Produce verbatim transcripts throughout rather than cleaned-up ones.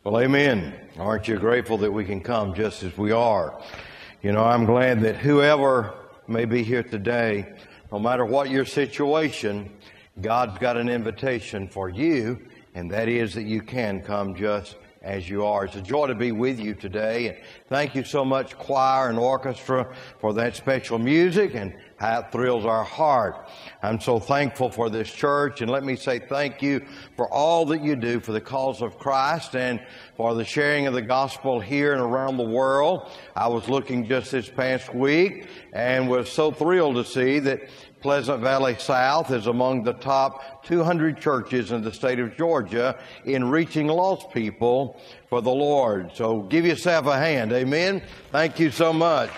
Well, amen. Aren't you grateful that we can come just as we are? You know, I'm glad that whoever may be here today, no matter what your situation, God's got an invitation for you, and that is that you can come just as you are. It's a joy to be with you today. And thank you so much, choir and orchestra, for that special music and how it thrills our heart. I'm so thankful for this church, and let me say thank you for all that you do for the cause of Christ and for the sharing of the gospel here and around the world. I was looking just this past week and was so thrilled to see that Pleasant Valley South is among the top two hundred churches in the state of Georgia in reaching lost people for the Lord. So give yourself a hand. Amen. Thank you so much.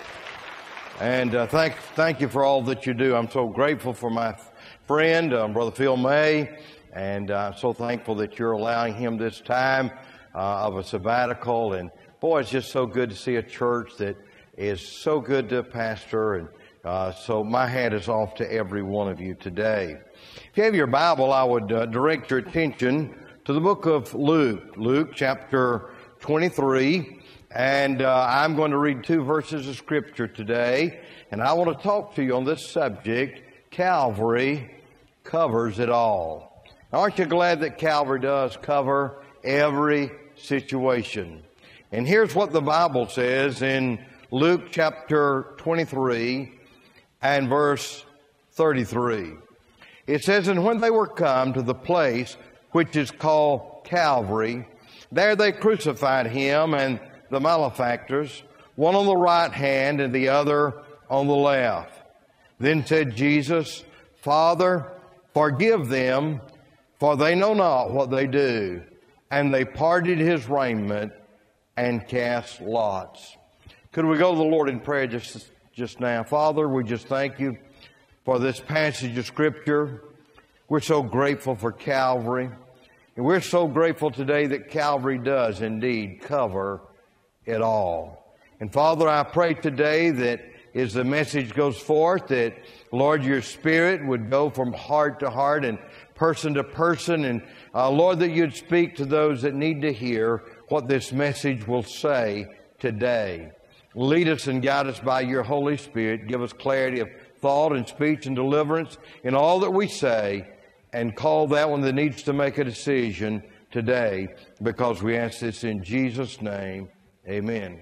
And uh, thank thank you for all that you do. I'm so grateful for my friend, uh, Brother Phil May, and uh, I'm so thankful that you're allowing him this time uh, of a sabbatical. And boy, it's just so good to see a church that is so good to pastor. And uh, so my hat is off to every one of you today. If you have your Bible, I would uh, direct your attention to the book of Luke, Luke chapter twenty-three. And uh, I'm going to read two verses of Scripture today, and I want to talk to you on this subject. Calvary covers it all. Now, aren't you glad that Calvary does cover every situation? And here's what the Bible says in Luke chapter twenty-three and verse thirty-three. It says, "And when they were come to the place which is called Calvary, there they crucified him and the malefactors, one on the right hand and the other on the left. Then said Jesus, Father, forgive them, for they know not what they do. And they parted his raiment and cast lots." Could we go to the Lord in prayer just, just now? Father, we just thank you for this passage of Scripture. We're so grateful for Calvary. And we're so grateful today that Calvary does indeed cover it all. And Father, I pray today that as the message goes forth, that, Lord, your Spirit would go from heart to heart and person to person. And, uh, Lord, that you'd speak to those that need to hear what this message will say today. Lead us and guide us by your Holy Spirit. Give us clarity of thought and speech and deliverance in all that we say. And call that one that needs to make a decision today, because we ask this in Jesus' name. Amen.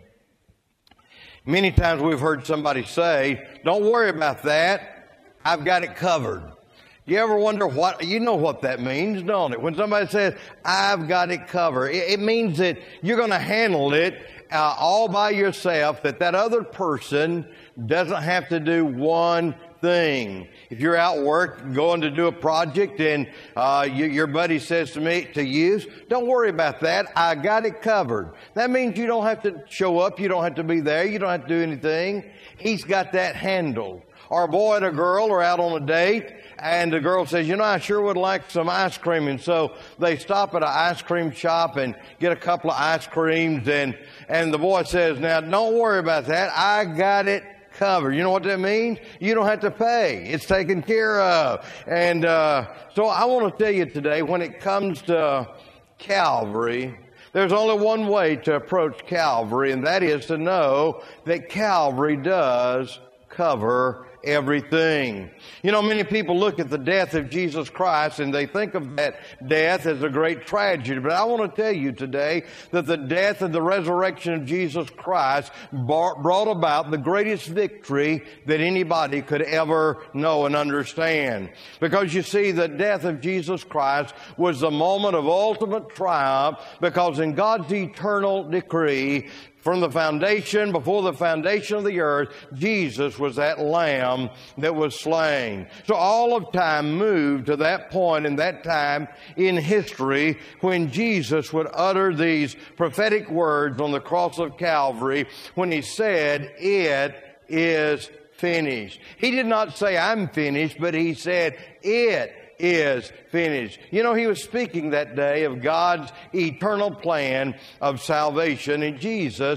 Many times we've heard somebody say, "Don't worry about that. I've got it covered." You ever wonder what, you know what that means, don't it? When somebody says, "I've got it covered," it, it means that you're going to handle it uh, all by yourself, that that other person doesn't have to do one thing. If you're out work going to do a project and uh, you, your buddy says to me, to you, "Don't worry about that. I got it covered." That means you don't have to show up. You don't have to be there. You don't have to do anything. He's got that handled. Or a boy and a girl are out on a date, and the girl says, "You know, I sure would like some ice cream." And so they stop at an ice cream shop and get a couple of ice creams. And, and the boy says, "Now, don't worry about that. I got it covered." You know what that means? You don't have to pay. It's taken care of. And uh, so I want to tell you today, when it comes to Calvary, there's only one way to approach Calvary, and that is to know that Calvary does cover everything. You know, many people look at the death of Jesus Christ and they think of that death as a great tragedy. But I want to tell you today that the death and the resurrection of Jesus Christ brought about the greatest victory that anybody could ever know and understand. Because you see, the death of Jesus Christ was the moment of ultimate triumph, because in God's eternal decree, from the foundation, before the foundation of the earth, Jesus was that lamb that was slain. So all of time moved to that point in that time in history when Jesus would utter these prophetic words on the cross of Calvary when he said, "It is finished." He did not say, "I'm finished," but he said, "It is finished." You know, he was speaking that day of God's eternal plan of salvation, and Jesus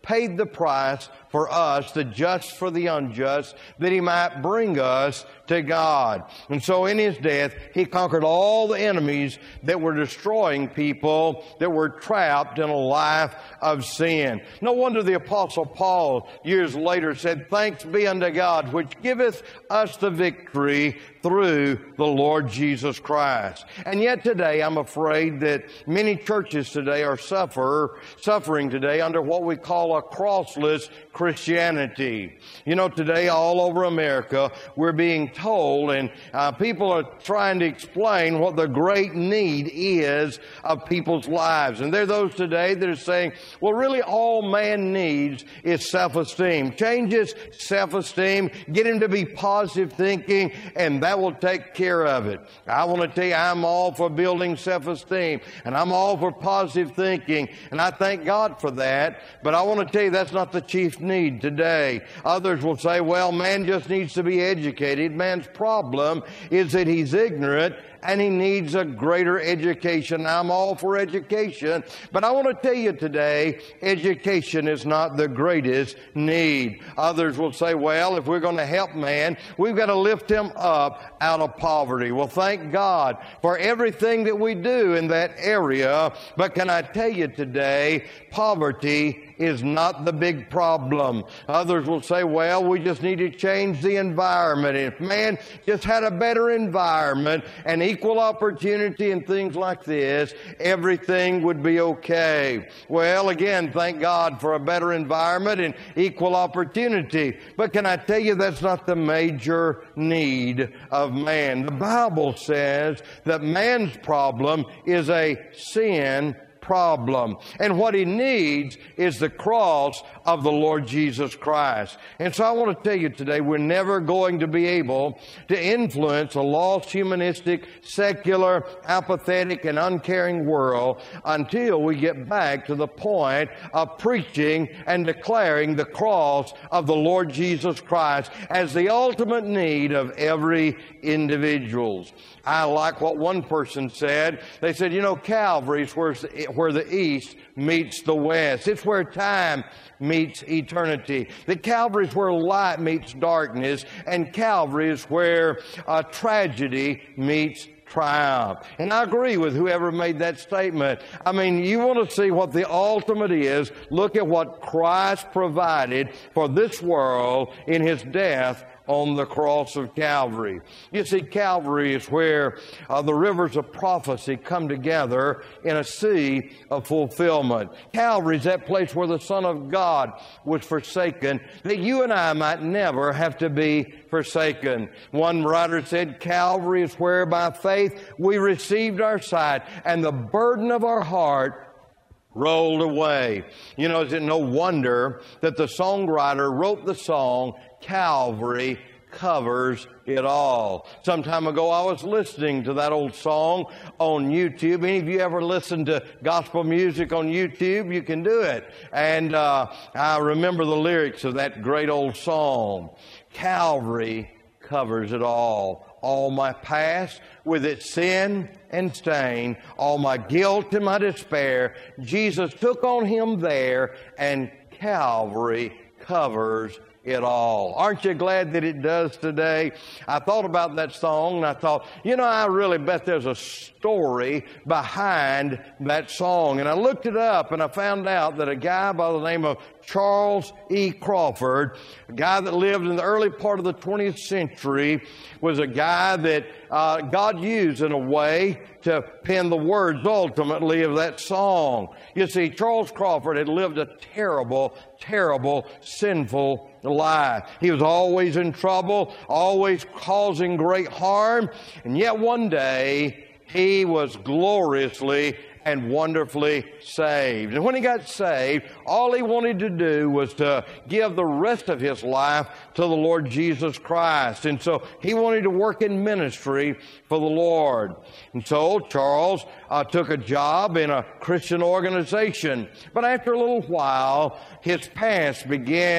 paid the price for us, the just for the unjust, that He might bring us to God. And so in His death, He conquered all the enemies that were destroying people that were trapped in a life of sin. No wonder the Apostle Paul years later said, "Thanks be unto God, which giveth us the victory through the Lord Jesus Christ." And yet today, I'm afraid that many churches today are suffer, suffering today under what we call a crossless Christianity. You know, today all over America, we're being told, and uh, people are trying to explain what the great need is of people's lives. And there are those today that are saying, well, really all man needs is self-esteem. Change his self-esteem, get him to be positive thinking, and that will take care of it. I want to tell you, I'm all for building self-esteem, and I'm all for positive thinking, and I thank God for that. But I want to tell you, that's not the chief need today. Others will say, well, man just needs to be educated. Man's problem is that he's ignorant and he needs a greater education. I'm all for education, but I want to tell you today, education is not the greatest need. Others will say, well, if we're going to help man, we've got to lift him up out of poverty. Well, thank God for everything that we do in that area, but can I tell you today, poverty is not the big problem. Others will say, well, we just need to change the environment. If man just had a better environment and equal opportunity and things like this, everything would be okay. Well, again, thank God for a better environment and equal opportunity. But can I tell you, that's not the major need of man. The Bible says that man's problem is a sin problem. And what he needs is the cross of the Lord Jesus Christ. And so I want to tell you today, we're never going to be able to influence a lost, humanistic, secular, apathetic, and uncaring world until we get back to the point of preaching and declaring the cross of the Lord Jesus Christ as the ultimate need of every individual. I like what one person said. They said, you know, Calvary is where, where the East meets the West. It's where time meets eternity. The Calvary is where light meets darkness, and Calvary is where uh, tragedy meets triumph. And I agree with whoever made that statement. I mean, you want to see what the ultimate is, look at what Christ provided for this world in His death on the cross of Calvary. You see, Calvary is where uh, the rivers of prophecy come together in a sea of fulfillment. Calvary is that place where the Son of God was forsaken, that you and I might never have to be forsaken. One writer said, Calvary is where by faith we received our sight, and the burden of our heart rolled away. You know, is it no wonder that the songwriter wrote the song, Calvary Covers It All. Some time ago, I was listening to that old song on YouTube. Any of you ever listened to gospel music on YouTube? You can do it. And uh, I remember the lyrics of that great old song. Calvary covers it all. All my past with its sin and stain, all my guilt and my despair, Jesus took on Him there, and Calvary covers it all. Aren't you glad that it does today? I thought about that song and I thought, you know, I really bet there's a story behind that song. And I looked it up and I found out that a guy by the name of Charles E. Crawford, a guy that lived in the early part of the twentieth century, was a guy that uh, God used in a way to pen the words ultimately of that song. You see, Charles Crawford had lived a terrible, terrible, sinful life. He was always in trouble, always causing great harm, and yet one day he was gloriously and wonderfully saved. And when he got saved, all he wanted to do was to give the rest of his life to the Lord Jesus Christ. And so he wanted to work in ministry for the Lord. And so Charles uh, took a job in a Christian organization. But after a little while, his past began to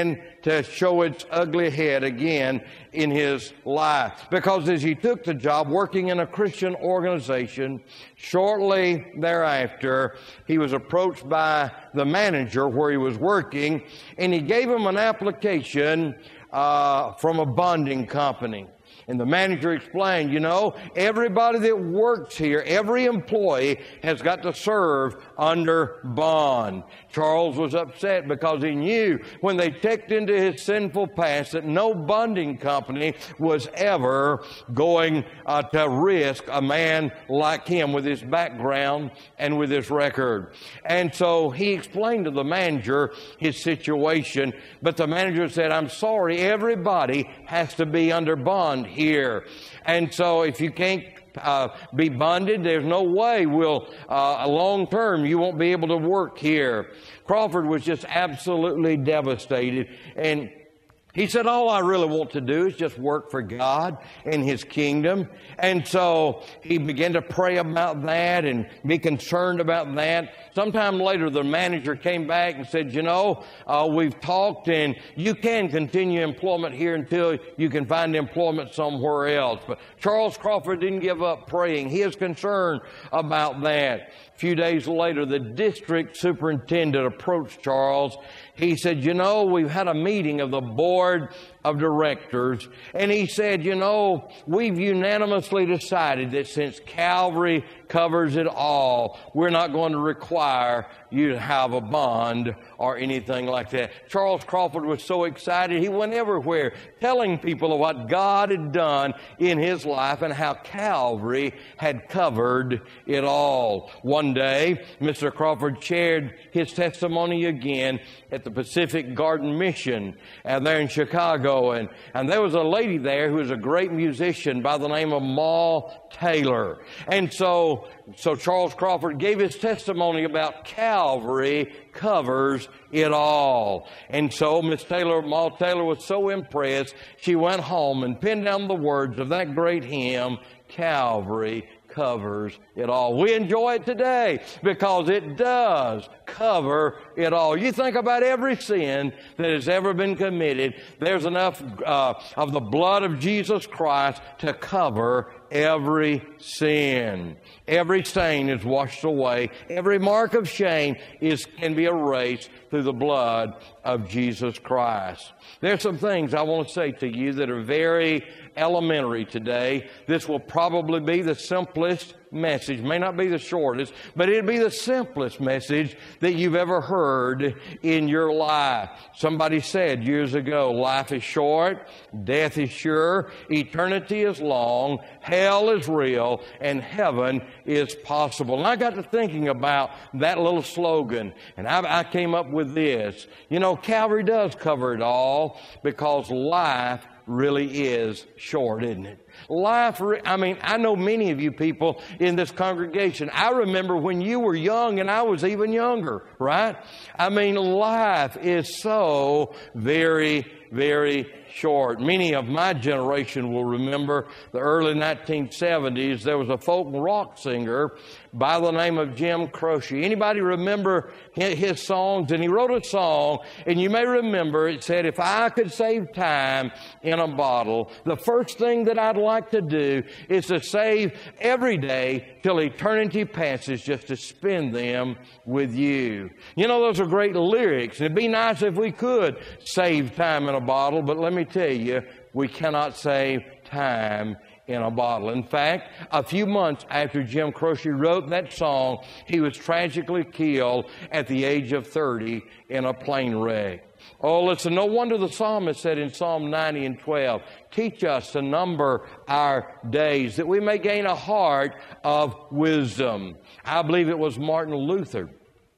to show its ugly head again in his life. Because as he took the job working in a Christian organization, shortly thereafter, he was approached by the manager where he was working, and he gave him an application uh, from a bonding company. And the manager explained, you know, everybody that works here, every employee has got to serve under bond. Charles was upset because he knew when they checked into his sinful past that no bonding company was ever going uh, to risk a man like him with his background and with his record. And so he explained to the manager his situation, but the manager said, I'm sorry, everybody has to be under bond here. And so if you can't Uh, be bonded, there's no way we'll, uh, long term, you won't be able to work here. Crawford was just absolutely devastated, and he said, all I really want to do is just work for God and His kingdom. And so he began to pray about that and be concerned about that. Sometime later, the manager came back and said, you know, uh, we've talked and you can continue employment here until you can find employment somewhere else. But Charles Crawford didn't give up praying. He is concerned about that. A few days later, the district superintendent approached Charles. He said, you know, we've had a meeting of the board of directors, and he said, you know, we've unanimously decided that since Calvary covers it all, we're not going to require you to have a bond or anything like that. Charles Crawford was so excited, he went everywhere telling people of what God had done in his life and how Calvary had covered it all. One day, Mister Crawford shared his testimony again at the Pacific Garden Mission uh, there in Chicago. And, and there was a lady there who was a great musician by the name of Ma Taylor. And so, so Charles Crawford gave his testimony about Calvary covers it all. And so Miss Taylor, Ma Taylor was so impressed, she went home and penned down the words of that great hymn, Calvary covers it all. We enjoy it today because it does cover it all. You think about every sin that has ever been committed, there's enough uh, of the blood of Jesus Christ to cover every sin. Every stain is washed away. Every mark of shame is can be erased through the blood of Jesus Christ. There's some things I want to say to you that are very elementary today. This will probably be the simplest message. May not be the shortest, but it'll be the simplest message that you've ever heard in your life. Somebody said years ago, life is short, death is sure, eternity is long, hell is real, and heaven is possible. And I got to thinking about that little slogan, and I, I came up with this. You know, Calvary does cover it all because life really is short, isn't it? Life, I mean, I know many of you people in this congregation. I remember when you were young and I was even younger, right? I mean, life is so very, very short. Many of my generation will remember the early nineteen seventies. There was a folk rock singer by the name of Jim Croce. Anybody remember his songs? And he wrote a song, and you may remember it said, if I could save time in a bottle, the first thing that I'd like to do is to save every day till eternity passes, just to spend them with you. You know, those are great lyrics. It'd be nice if we could save time in a bottle, but let me tell you, we cannot save time in a bottle. In fact, a few months after Jim Croce wrote that song, he was tragically killed at the age of thirty in a plane wreck. Oh, listen, no wonder the psalmist said in Psalm ninety and twelve, teach us to number our days that we may gain a heart of wisdom. I believe it was Martin Luther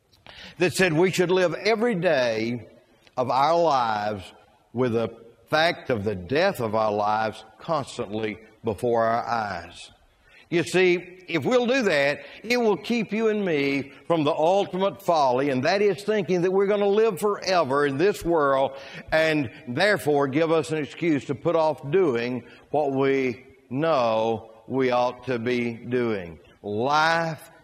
that said we should live every day of our lives with the fact of the death of our lives constantly before our eyes. You see, if we'll do that, it will keep you and me from the ultimate folly, and that is thinking that we're going to live forever in this world and therefore give us an excuse to put off doing what we know we ought to be doing. Life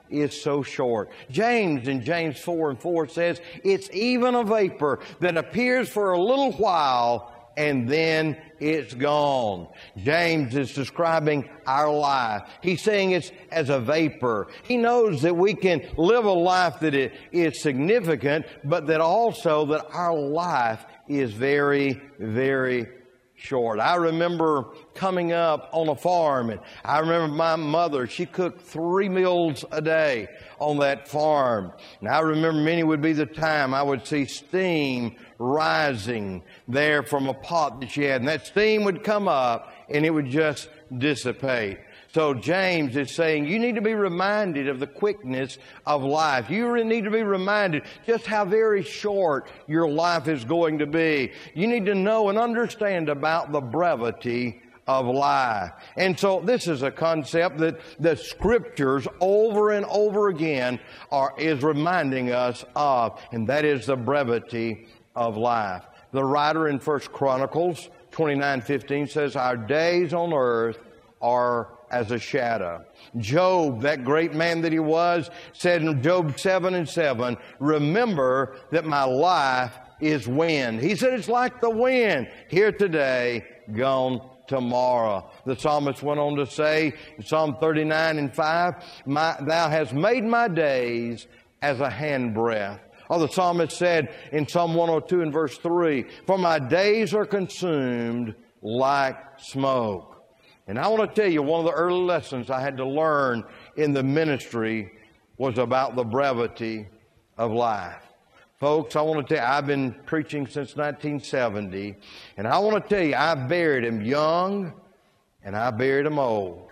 is so short. James in James four and four says, it's even a vapor that appears for a little while and then it's gone. James is describing our life. He's saying it's as a vapor. He knows that we can live a life that is significant, but that also that our life is very, very short. I remember coming up on a farm, and I remember my mother, she cooked three meals a day on that farm. And I remember many would be the time I would see steam rising there from a pot that she had. And that steam would come up and it would just dissipate. So James is saying you need to be reminded of the quickness of life. You need to be reminded just how very short your life is going to be. You need to know and understand about the brevity of life. And so this is a concept that the Scriptures over and over again are is reminding us of, and that is the brevity of life. The writer in First Chronicles twenty-nine fifteen says, our days on earth are as a shadow. Job, that great man that he was, said in Job seven and seven, remember that my life is wind. He said it's like the wind, here today, gone tomorrow. The psalmist went on to say in Psalm thirty-nine and five, my, thou hast made my days as a handbreadth. Or the psalmist said in Psalm one oh two and verse three, for my days are consumed like smoke. And I want to tell you, one of the early lessons I had to learn in the ministry was about the brevity of life. Folks, I want to tell you, I've been preaching since nineteen seventy, and I want to tell you, I buried him young, and I buried him old.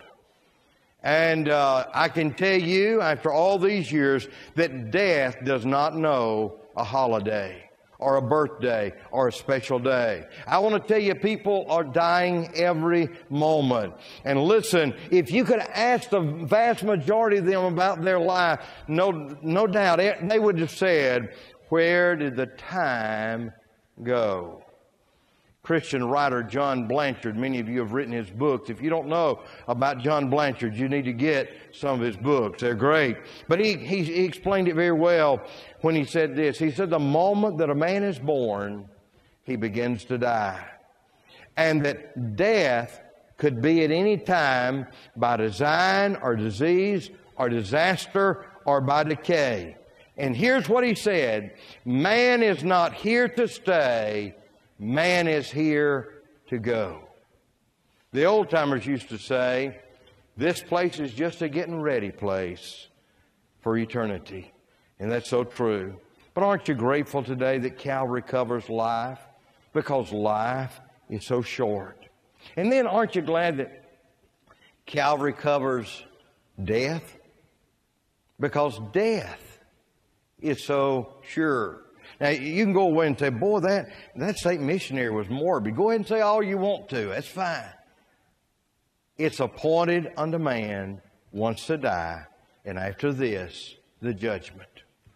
And uh, I can tell you, after all these years, that death does not know a holiday or a birthday or a special day. I want to tell you, people are dying every moment. And listen, if you could ask the vast majority of them about their life, no, no doubt they would have said, where did the time go? Christian writer John Blanchard, many of you have written his books. If you don't know about John Blanchard, you need to get some of his books. They're great. But he, he, he explained it very well when he said this. He said, the moment that a man is born, he begins to die. And that death could be at any time by design or disease or disaster or by decay. And here's what he said, man is not here to stay, man is here to go. The old timers used to say, this place is just a getting ready place for eternity. And that's so true. But aren't you grateful today that Calvary covers life? Because life is so short. And then aren't you glad that Calvary covers death? Because death is so sure. Now, you can go away and say, boy, that, that Satan missionary was morbid. Go ahead and say all you want to. That's fine. It's appointed unto man once to die, and after this, the judgment.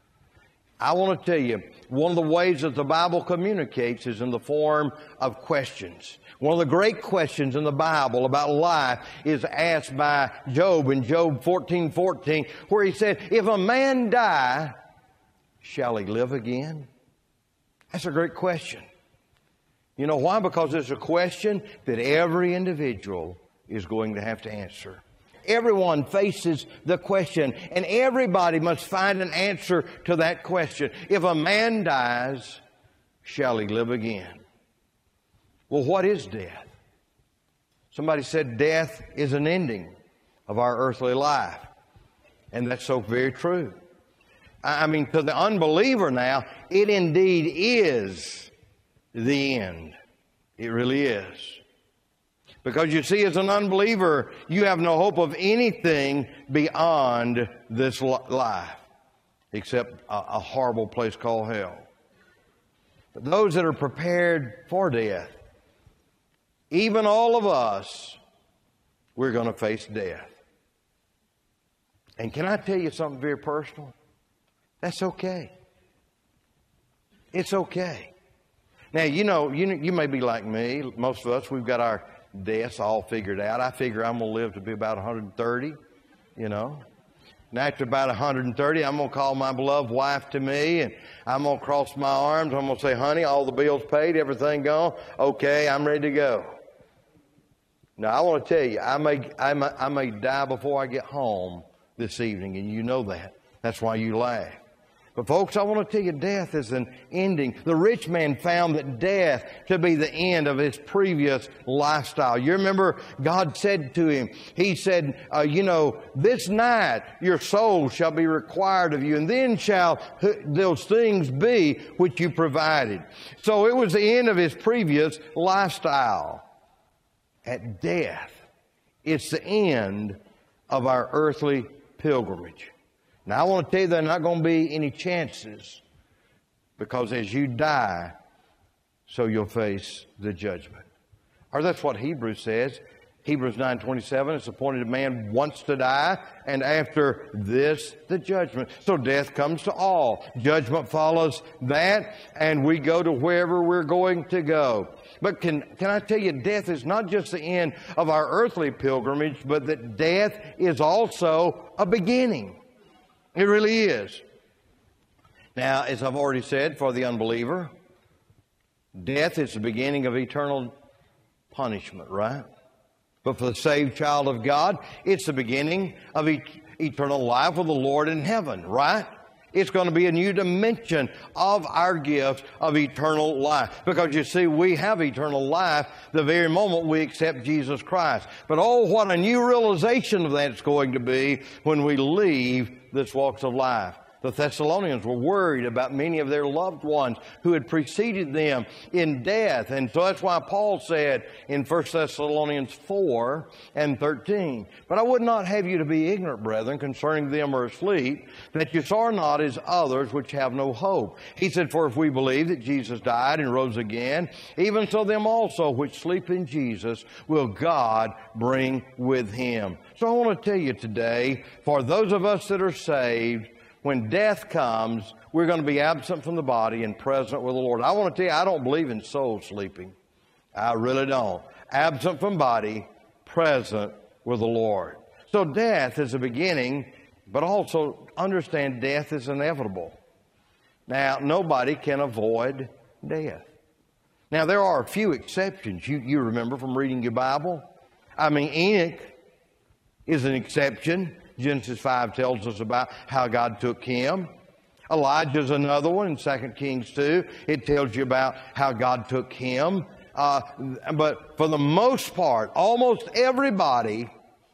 I want to tell you, one of the ways that the Bible communicates is in the form of questions. One of the great questions in the Bible about life is asked by Job in Job fourteen fourteen, where he said, if a man die, shall he live again? That's a great question. You know why? Because it's a question that every individual is going to have to answer. Everyone faces the question, and everybody must find an answer to that question. If a man dies, shall he live again? Well, what is death? Somebody said death is an ending of our earthly life. And that's so very true. I mean, to the unbeliever now, it indeed is the end. It really is. Because you see, as an unbeliever, you have no hope of anything beyond this life, except a, a horrible place called hell. But those that are prepared for death, even all of us, we're going to face death. And can I tell you something very personal? That's okay. It's okay. Now, you know, you, you may be like me. Most of us, we've got our deaths all figured out. I figure I'm going to live to be about one hundred thirty, you know. And after about one hundred thirty, I'm going to call my beloved wife to me, and I'm going to cross my arms. I'm going to say, honey, all the bills paid, everything gone. Okay, I'm ready to go. Now, I want to tell you, I may, I may, I may die before I get home this evening, and you know that. That's why you laugh. But folks, I want to tell you, death is an ending. The rich man found that death to be the end of his previous lifestyle. You remember God said to him, He said, uh, you know, this night your soul shall be required of you, and then shall those things be which you provided. So it was the end of his previous lifestyle. At death, it's the end of our earthly pilgrimage. Now, I want to tell you there are not going to be any chances, because as you die, so you'll face the judgment. Or that's what Hebrews says. Hebrews nine twenty-seven, it's appointed a man once to die, and after this, the judgment. So death comes to all. Judgment follows that, and we go to wherever we're going to go. But can, can I tell you, death is not just the end of our earthly pilgrimage, but that death is also a beginning. It really is. Now, as I've already said, for the unbeliever, death is the beginning of eternal punishment, right? But for the saved child of God, it's the beginning of e- eternal life with the Lord in heaven, right? It's going to be a new dimension of our gift of eternal life. Because you see, we have eternal life the very moment we accept Jesus Christ. But oh, what a new realization of that it's going to be when we leave this walks of life. The Thessalonians were worried about many of their loved ones who had preceded them in death. And so that's why Paul said in First Thessalonians four and thirteen, but I would not have you to be ignorant, brethren, concerning them who are asleep, that you sorrow not as others which have no hope. He said, for if we believe that Jesus died and rose again, even so them also which sleep in Jesus will God bring with him. So I want to tell you today, for those of us that are saved, when death comes, we're going to be absent from the body and present with the Lord. I want to tell you, I don't believe in soul sleeping. I really don't. Absent from body, present with the Lord. So death is a beginning, but also understand death is inevitable. Now, nobody can avoid death. Now, there are a few exceptions. You, you remember from reading your Bible. I mean, Enoch is an exception. Genesis five tells us about how God took him. Elijah's another one in Second Kings two. It tells you about how God took him. Uh, but for the most part, almost everybody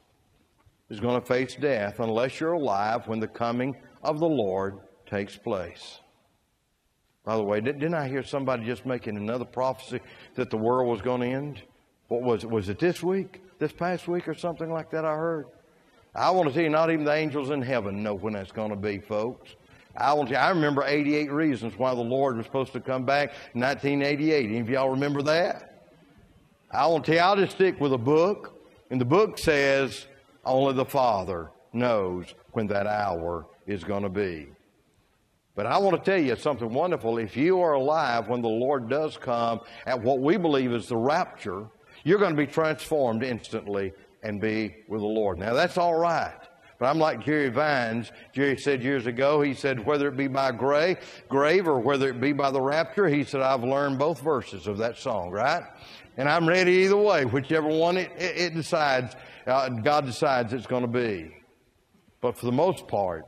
is going to face death unless you're alive when the coming of the Lord takes place. By the way, didn't I hear somebody just making another prophecy that the world was going to end? What was it? Was it this week? This past week or something like that I heard? I want to tell you, not even the angels in heaven know when that's going to be, folks. I want to. I remember eighty-eight reasons why the Lord was supposed to come back in nineteen eighty-eight. Any of y'all remember that? I want to tell you, I'll just stick with a book. And the book says, only the Father knows when that hour is going to be. But I want to tell you something wonderful. If you are alive when the Lord does come at what we believe is the rapture, you're going to be transformed instantly and be with the Lord. Now, that's all right. But I'm like Jerry Vines. Jerry said years ago, he said, whether it be by grave, grave or whether it be by the rapture, he said, I've learned both verses of that song, right? And I'm ready either way, whichever one it, it, it decides, uh, God decides it's going to be. But for the most part,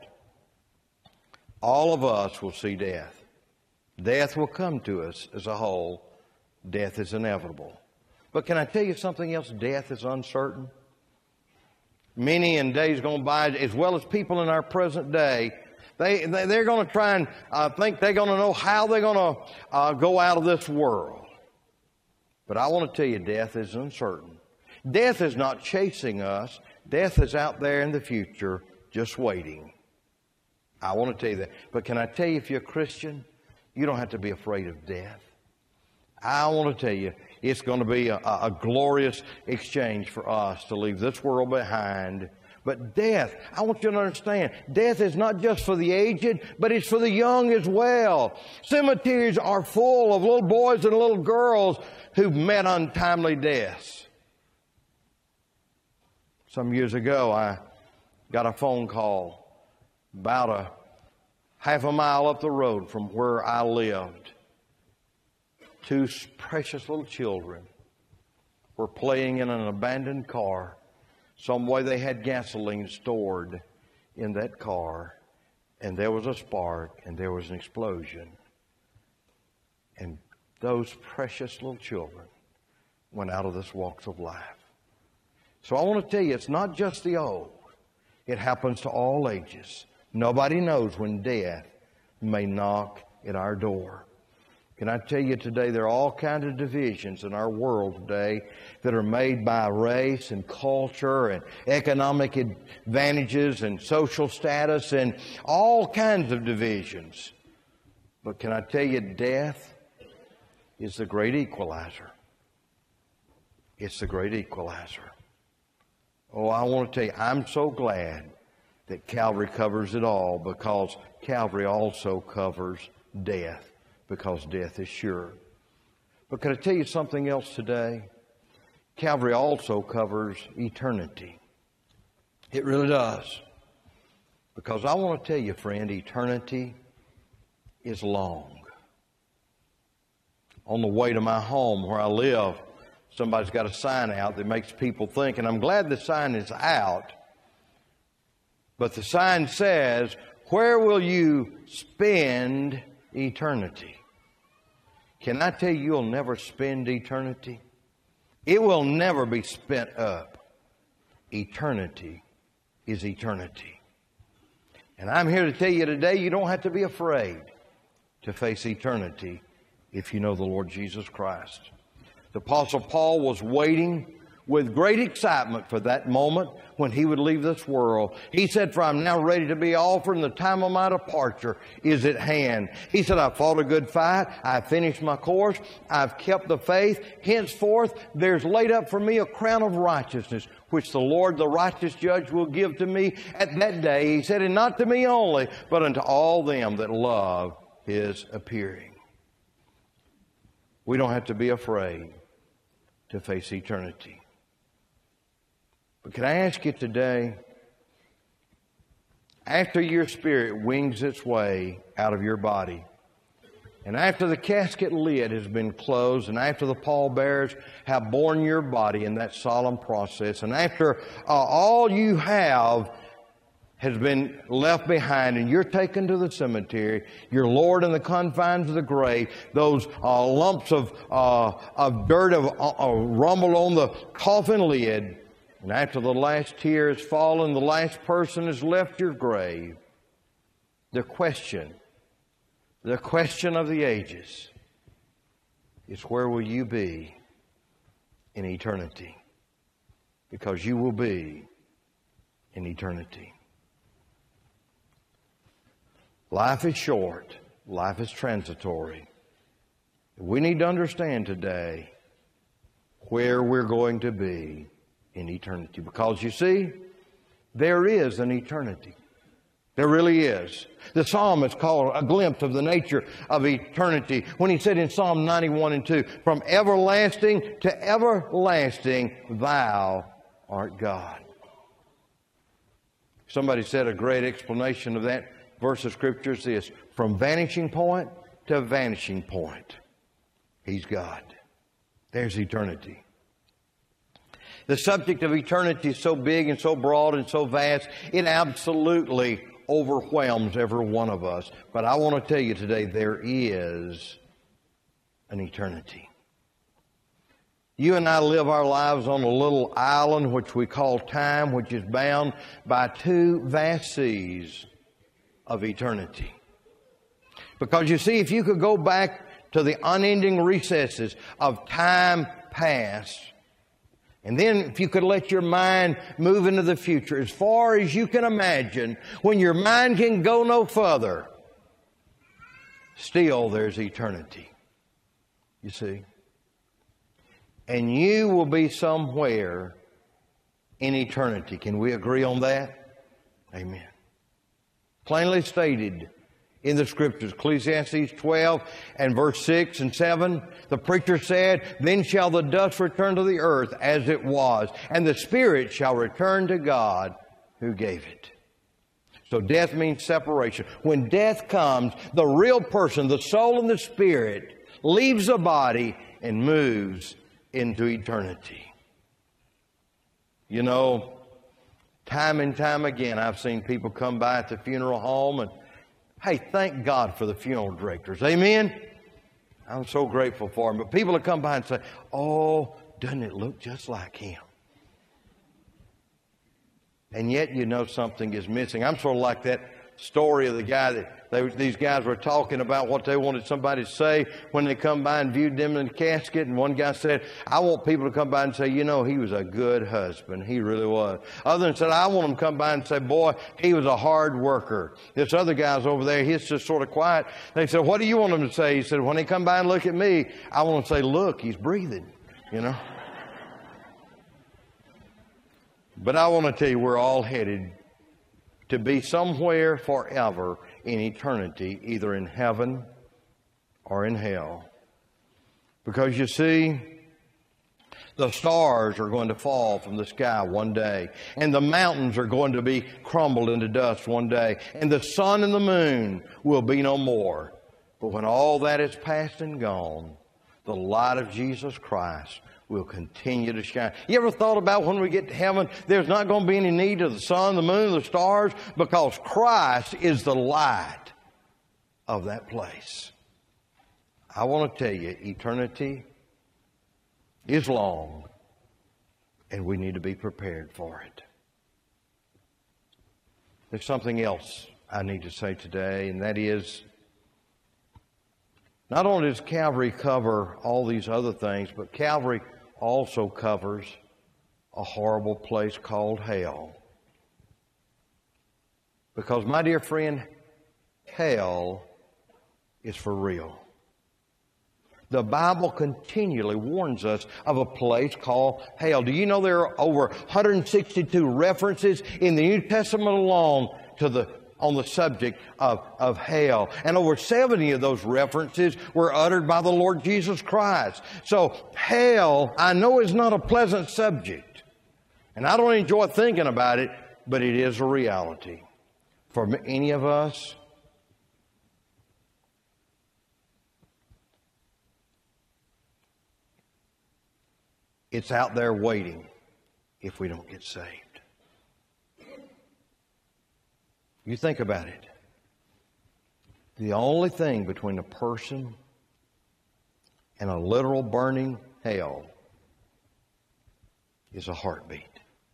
all of us will see death. Death will come to us as a whole. Death is inevitable. But can I tell you something else? Death is uncertain. Many in days gone by, as well as people in our present day, they, they, they're going to try and uh, think they're going to know how they're going to uh, go out of this world. But I want to tell you, death is uncertain. Death is not chasing us. Death is out there in the future, just waiting. I want to tell you that. But can I tell you, if you're a Christian, you don't have to be afraid of death. I want to tell you, it's going to be a, a glorious exchange for us to leave this world behind. But death, I want you to understand, death is not just for the aged, but it's for the young as well. Cemeteries are full of little boys and little girls who've met untimely deaths. Some years ago, I got a phone call about a half a mile up the road from where I lived, two precious little children were playing in an abandoned car. Some way they had gasoline stored in that car, and there was a spark, and there was an explosion. And those precious little children went out of this walks of life. So I want to tell you, it's not just the old. It happens to all ages. Nobody knows when death may knock at our door. Can I tell you today, there are all kinds of divisions in our world today that are made by race and culture and economic advantages and social status and all kinds of divisions. But can I tell you, death is the great equalizer. It's the great equalizer. Oh, I want to tell you, I'm so glad that Calvary covers it all, because Calvary also covers death, because death is sure. But can I tell you something else today? Calvary also covers eternity. It really does. Because I want to tell you, friend, eternity is long. On the way to my home where I live, somebody's got a sign out that makes people think, and I'm glad the sign is out, but the sign says, "Where will you spend eternity?" Can I tell you, you'll never spend eternity? It will never be spent up. Eternity is eternity. And I'm here to tell you today, you don't have to be afraid to face eternity if you know the Lord Jesus Christ. The Apostle Paul was waiting with great excitement for that moment when he would leave this world. He said, "For I'm now ready to be offered, and the time of my departure is at hand." He said, "I've fought a good fight. I've finished my course. I've kept the faith. Henceforth, there's laid up for me a crown of righteousness, which the Lord, the righteous judge, will give to me at that day." He said, "And not to me only, but unto all them that love His appearing." We don't have to be afraid to face eternity. But can I ask you today, after your spirit wings its way out of your body, and after the casket lid has been closed, and after the pallbearers have borne your body in that solemn process, and after uh, all you have has been left behind, and you're taken to the cemetery, you're lowered in the confines of the grave, those uh, lumps of, uh, of dirt have uh, rumbled on the coffin lid, and after the last tear has fallen, the last person has left your grave, the question, the question of the ages is, where will you be in eternity? Because you will be in eternity. Life is short. Life is transitory. We need to understand today where we're going to be in eternity. Because you see, there is an eternity. There really is. The psalmist called a glimpse of the nature of eternity when he said in Psalm ninety-one and two, "From everlasting to everlasting, Thou art God." Somebody said a great explanation of that verse of Scripture is this: from vanishing point to vanishing point, He's God. There's eternity. The subject of eternity is so big and so broad and so vast, it absolutely overwhelms every one of us. But I want to tell you today, there is an eternity. You and I live our lives on a little island which we call time, which is bound by two vast seas of eternity. Because you see, if you could go back to the unending recesses of time past, and then if you could let your mind move into the future as far as you can imagine, when your mind can go no further, still there's eternity. You see? And you will be somewhere in eternity. Can we agree on that? Amen. Plainly stated in the Scriptures, Ecclesiastes twelve and verse six and seven, the preacher said, "Then shall the dust return to the earth as it was, and the spirit shall return to God who gave it." So death means separation. When death comes, the real person, the soul and the spirit, leaves the body and moves into eternity. You know, time and time again, I've seen people come by at the funeral home and, hey, thank God for the funeral directors. Amen? I'm so grateful for them. But people will come by and say, oh, doesn't it look just like him? And yet you know something is missing. I'm sort of like that story of the guy that they, these guys were talking about what they wanted somebody to say when they come by and viewed them in the casket. And one guy said, I want people to come by and say, you know, he was a good husband. He really was. Other than said, I want them to come by and say, boy, he was a hard worker. This other guy's over there, he's just sort of quiet. They said, what do you want them to say? He said, when they come by and look at me, I want to say, look, he's breathing, you know. But I want to tell you, we're all headed to be somewhere forever in eternity, either in heaven or in hell. Because you see, the stars are going to fall from the sky one day, and the mountains are going to be crumbled into dust one day, and the sun and the moon will be no more. But when all that is past and gone, the light of Jesus Christ will continue to shine. You ever thought about when we get to heaven, there's not going to be any need of the sun, the moon, the stars, because Christ is the light of that place. I want to tell you, eternity is long, and we need to be prepared for it. There's something else I need to say today, and that is, not only does Calvary cover all these other things, but Calvary also covers a horrible place called hell. Because, my dear friend, hell is for real. The Bible continually warns us of a place called hell. Do you know there are over one hundred sixty-two references in the New Testament alone to the on the subject of, of hell. And over seventy of those references were uttered by the Lord Jesus Christ. So hell, I know, is not a pleasant subject. And I don't enjoy thinking about it, but it is a reality. For any of us, it's out there waiting if we don't get saved. You think about it. The only thing between a person and a literal burning hell is a heartbeat.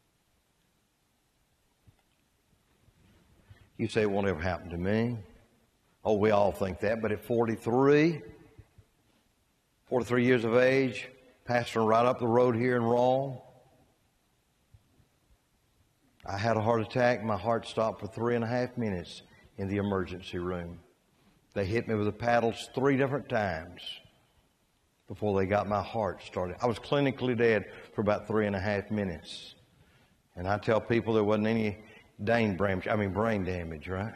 You say it won't ever happen to me. Oh, we all think that. But at forty-three, forty-three years of age, pastoring right up the road here in Rome, I had a heart attack. My heart stopped for three and a half minutes in the emergency room. They hit me with the paddles three different times before they got my heart started. I was clinically dead for about three and a half minutes. And I tell people there wasn't any brain damage, I mean brain damage, right?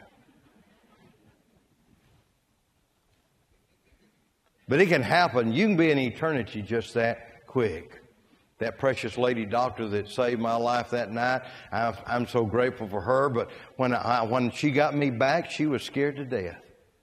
But it can happen. You can be in eternity just that quick. That precious lady doctor that saved my life that night, I, I'm so grateful for her. But when, I, when she got me back, she was scared to death.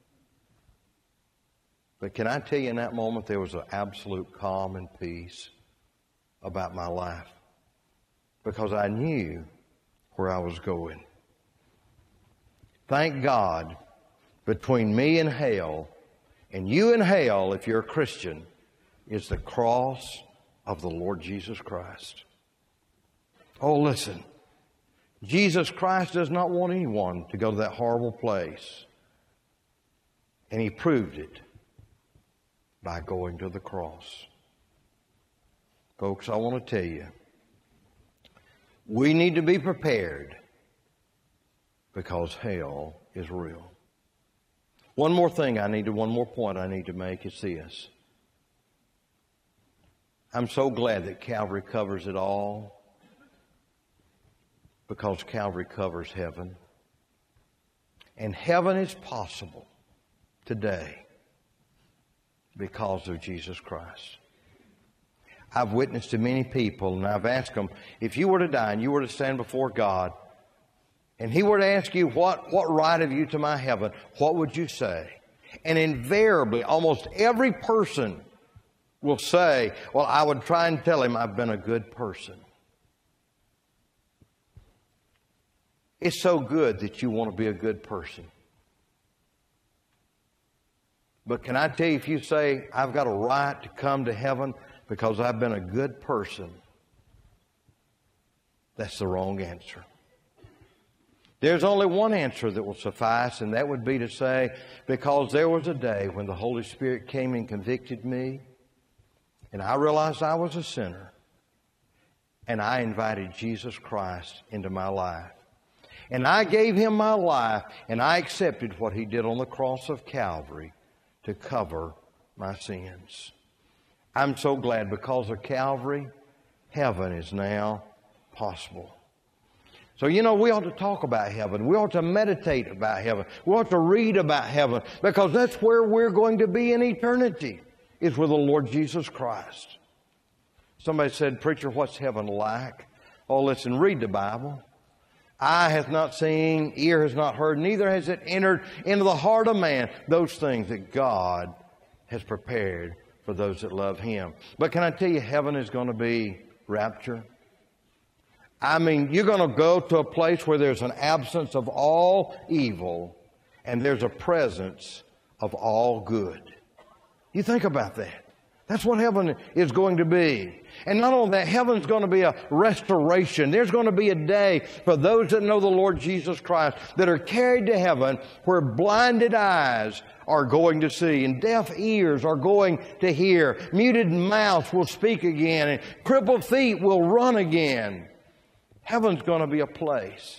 But can I tell you, in that moment, there was an absolute calm and peace about my life. Because I knew where I was going. Thank God, between me and hell, and you and hell, if you're a Christian, is the cross of the Lord Jesus Christ. Oh, listen. Jesus Christ does not want anyone to go to that horrible place. And He proved it by going to the cross. Folks, I want to tell you, we need to be prepared because hell is real. One more thing I need to, one more point I need to make is this. I'm so glad that Calvary covers it all, because Calvary covers heaven. And heaven is possible today because of Jesus Christ. I've witnessed to many people, and I've asked them, if you were to die and you were to stand before God, and he were to ask you, what, what right have you to my heaven? What would you say? And invariably, almost every person will say, well, I would try and tell him I've been a good person. It's so good that you want to be a good person. But can I tell you, if you say, I've got a right to come to heaven because I've been a good person, that's the wrong answer. There's only one answer that will suffice, and that would be to say, because there was a day when the Holy Spirit came and convicted me, and I realized I was a sinner, and I invited Jesus Christ into my life. And I gave Him my life, and I accepted what He did on the cross of Calvary to cover my sins. I'm so glad because of Calvary, heaven is now possible. So, you know, we ought to talk about heaven. We ought to meditate about heaven. We ought to read about heaven, because that's where we're going to be in eternity, is with the Lord Jesus Christ. Somebody said, preacher, what's heaven like? Oh, listen, read the Bible. Eye hath not seen, ear has not heard, neither has it entered into the heart of man those things that God has prepared for those that love Him. But can I tell you, heaven is going to be rapture. I mean, you're going to go to a place where there's an absence of all evil and there's a presence of all good. You think about that. That's what heaven is going to be. And not only that, heaven's going to be a restoration. There's going to be a day for those that know the Lord Jesus Christ that are carried to heaven, where blinded eyes are going to see and deaf ears are going to hear. Muted mouths will speak again and crippled feet will run again. Heaven's going to be a place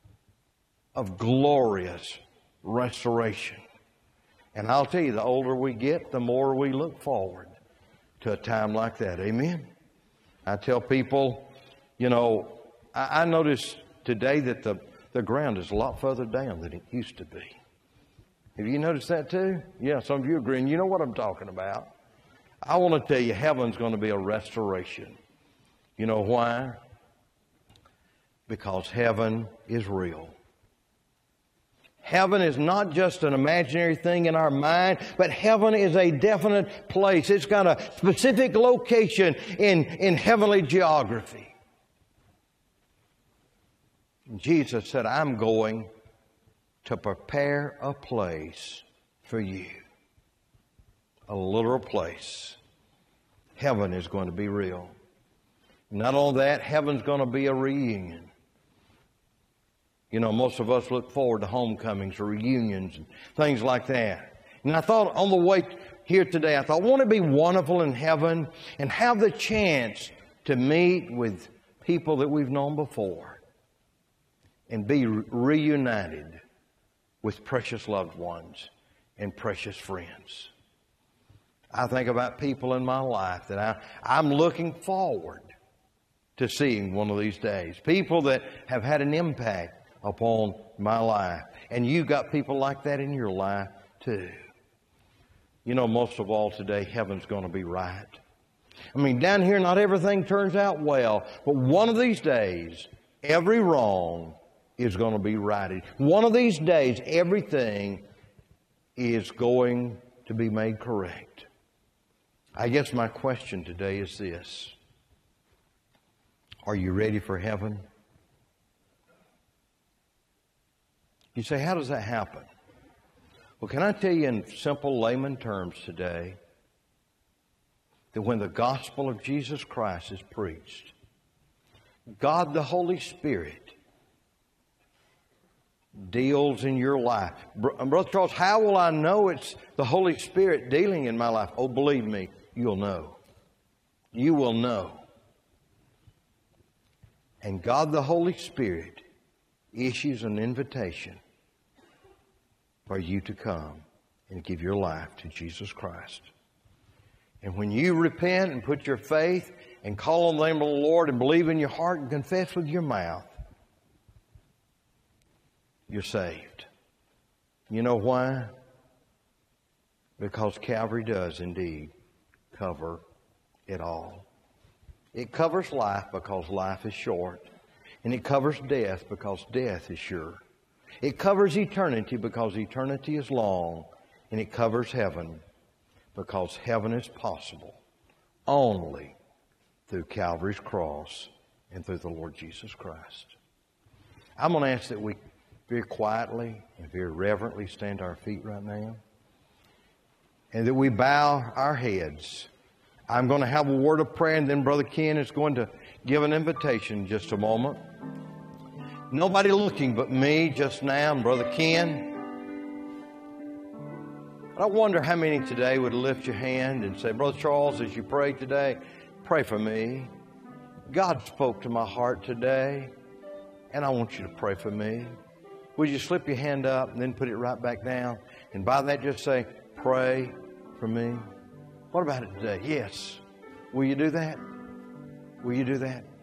of glorious restoration. And I'll tell you, the older we get, the more we look forward to a time like that. Amen? I tell people, you know, I, I notice today that the, the ground is a lot further down than it used to be. Have you noticed that too? Yeah, some of you agree, and you know what I'm talking about. I want to tell you, heaven's going to be a restoration. You know why? Because heaven is real. Heaven is not just an imaginary thing in our mind, but heaven is a definite place. It's got a specific location in, in heavenly geography. Jesus said, I'm going to prepare a place for you. A literal place. Heaven is going to be real. Not only that, heaven's going to be a reunion. You know, most of us look forward to homecomings or reunions and things like that. And I thought on the way here today, I thought, won't it be wonderful in heaven and have the chance to meet with people that we've known before and be reunited with precious loved ones and precious friends. I think about people in my life that I, I'm looking forward to seeing one of these days. People that have had an impact upon my life. And you've got people like that in your life too. You know, most of all today, heaven's going to be right. I mean, down here, not everything turns out well. But one of these days, every wrong is going to be righted. One of these days, everything is going to be made correct. I guess my question today is this. Are you ready for heaven? You say, how does that happen? Well, can I tell you in simple layman terms today that when the gospel of Jesus Christ is preached, God the Holy Spirit deals in your life. Brother Charles, how will I know it's the Holy Spirit dealing in my life? Oh, believe me, you'll know. You will know. And God the Holy Spirit issues an invitation for you to come and give your life to Jesus Christ. And when you repent and put your faith and call on the name of the Lord and believe in your heart and confess with your mouth, you're saved. You know why? Because Calvary does indeed cover it all. It covers life because life is short. And it covers death because death is sure. It covers eternity because eternity is long. And it covers heaven because heaven is possible only through Calvary's cross and through the Lord Jesus Christ. I'm going to ask that we very quietly and very reverently stand to our feet right now, and that we bow our heads. I'm going to have a word of prayer, and then Brother Ken is going to give an invitation in just a moment. Nobody looking but me just now and Brother Ken. I wonder how many today would lift your hand and say, Brother Charles, as you pray today, pray for me. God spoke to my heart today, and I want you to pray for me. Would you slip your hand up and then put it right back down? And by that just say, pray for me. What about it today? Yes. Will you do that? Will you do that?